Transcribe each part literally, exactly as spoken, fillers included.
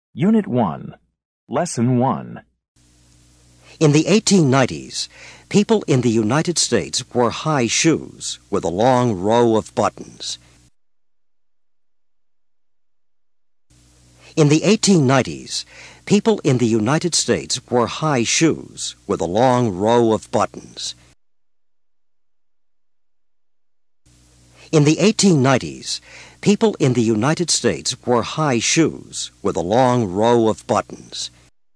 Unit one, Lesson one. In the eighteen nineties, people in the United States wore high shoes with a long row of buttons. In the eighteen nineties, people in the United States wore high shoes with a long row of buttons. In the eighteen nineties, people in the United States wore high shoes with a long row of buttons.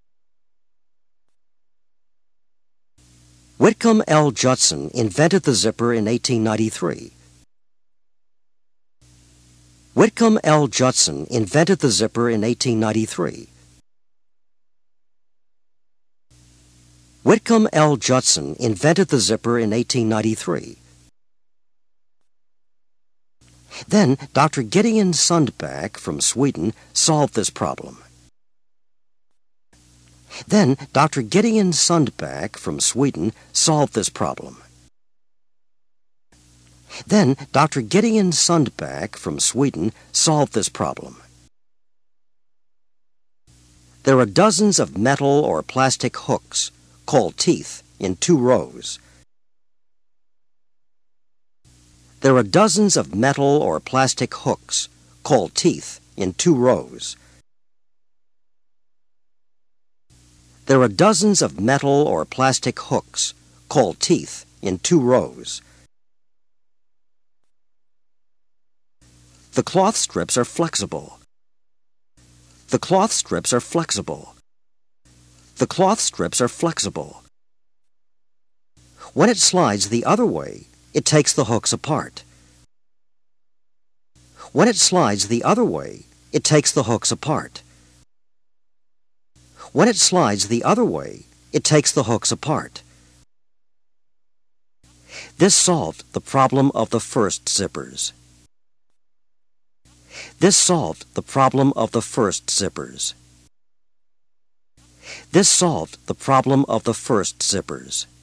Whitcomb L. Judson invented the zipper in eighteen ninety-three. Whitcomb L. Judson invented the zipper in eighteen ninety-three. Whitcomb L. Judson invented the zipper in eighteen ninety-three. Then Doctor Gideon Sundback from Sweden solved this problem. Then Doctor Gideon Sundback from Sweden solved this problem. Then Doctor Gideon Sundback from Sweden solved this problem. There are dozens of metal or plastic hooks, called teeth, in two rows. There are dozens of metal or plastic hooks, called teeth, in two rows. There are dozens of metal or plastic hooks, called teeth, in two rows. The cloth strips are flexible. The cloth strips are flexible. The cloth strips are flexible. When it slides the other way, it takes the hooks apart. When it slides the other way, it takes the hooks apart. When it slides the other way, it takes the hooks apart. This solved the problem of the first zippers. This solved the problem of the first zippers. This solved the problem of the first zippers.